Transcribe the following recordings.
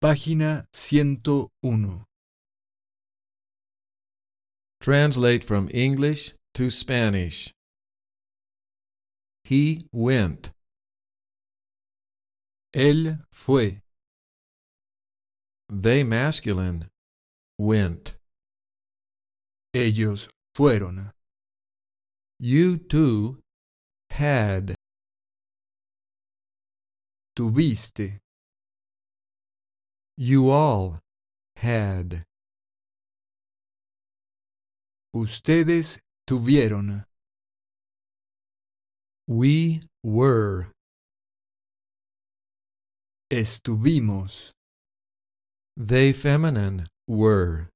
Página 101. Translate from English to Spanish. He went. Él fue. They masculine went. Ellos fueron. You two had. Tuviste. You all had. Ustedes tuvieron. We were. Estuvimos. They feminine were.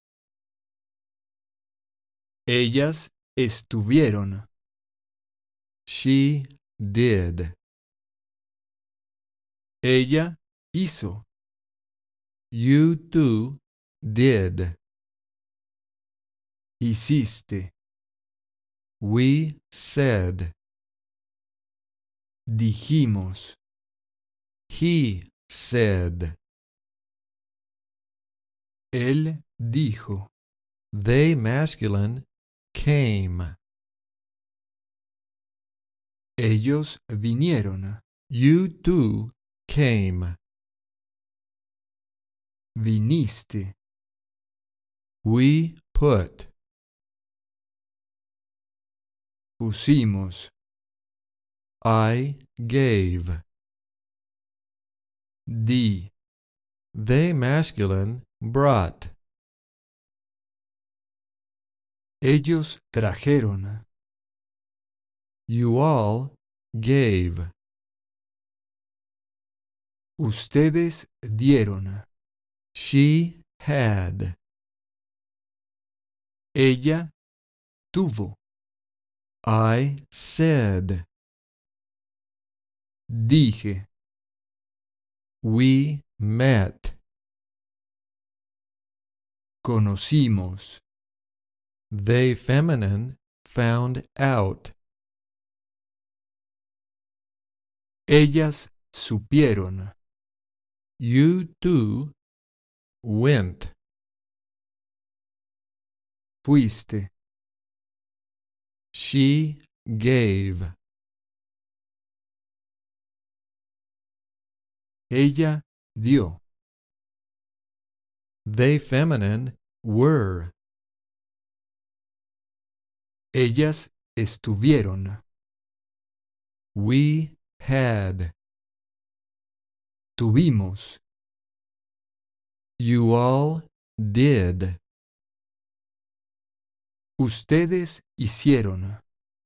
Ellas estuvieron. She did. Ella hizo. You two did. Hiciste. We said. Dijimos. He said. Él dijo. They masculine came. Ellos vinieron. You two came. Viniste. We put. Pusimos. I gave. Di. They masculine brought. Ellos trajeron. You all gave. Ustedes dieron. She had. Ella tuvo. I said. Dije. We met. Conocimos. They feminine found out. Ellas supieron. You two went. Fuiste. She gave. Ella dio. They feminine were. Ellas estuvieron. We had. Tuvimos. You all did. Ustedes hicieron.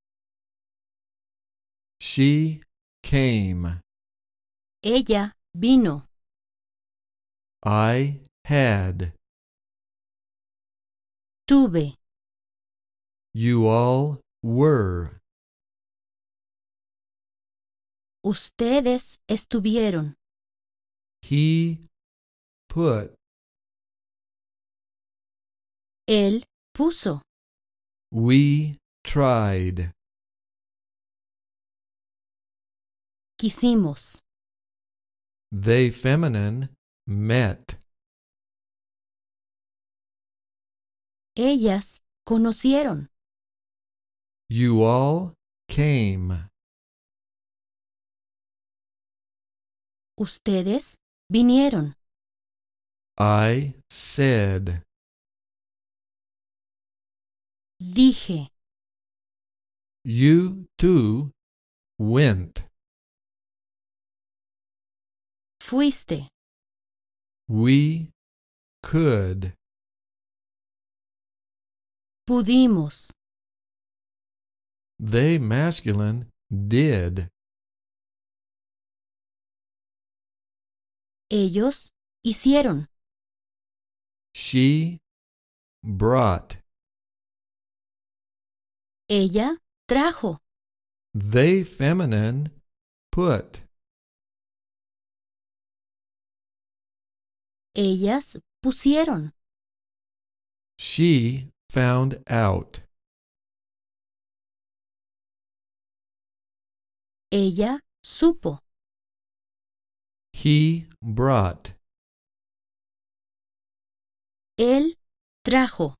She came. Ella vino. I had. Tuve. You all were. Ustedes estuvieron. He put. Él puso. We tried. Quisimos. They feminine met. Ellas conocieron. You all came. Ustedes vinieron. I said. Dije. You two went. Fuiste. We could. Pudimos. They masculine did. Ellos hicieron. She brought. Ella trajo. They feminine put. Ellas pusieron. She found out. Ella supo. He brought. Él trajo.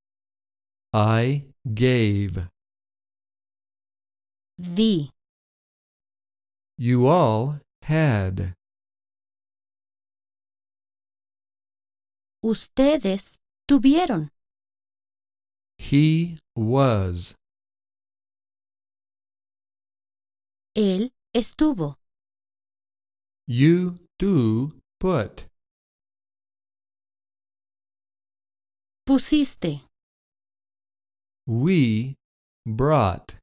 I gave. Di. You all had. Ustedes tuvieron. He was. Él estuvo. You too put. Pusiste. We brought.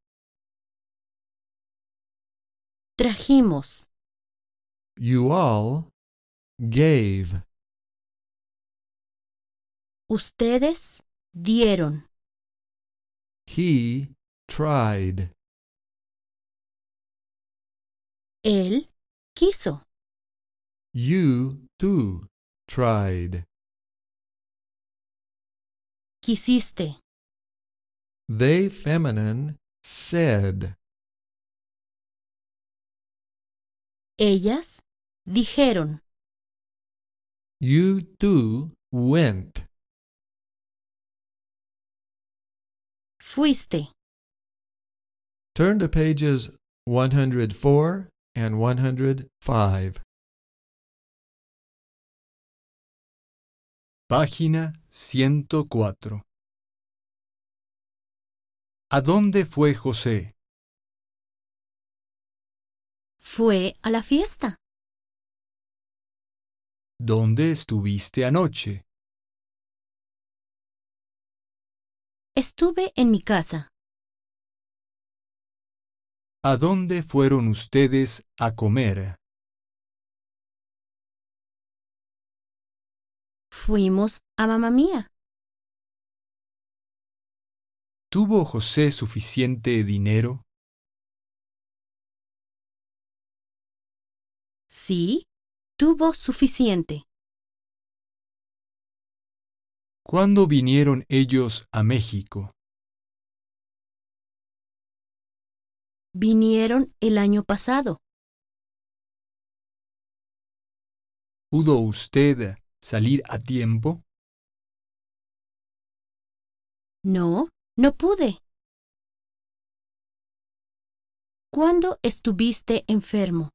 Trajimos. You all gave. Ustedes dieron. He tried. Él quiso. You too tried. Quisiste. They feminine said. Ellas dijeron. You too went. Fuiste. Turn to pages 104 and 105. Página 104. ¿A dónde fue José? Fue a la fiesta. ¿Dónde estuviste anoche? Estuve en mi casa. ¿A dónde fueron ustedes a comer? Fuimos a mamá mía. ¿Tuvo José suficiente dinero? Sí, tuvo suficiente. ¿Cuándo vinieron ellos a México? Vinieron el año pasado. ¿Pudo usted salir a tiempo? No, no pude. ¿Cuándo estuviste enfermo?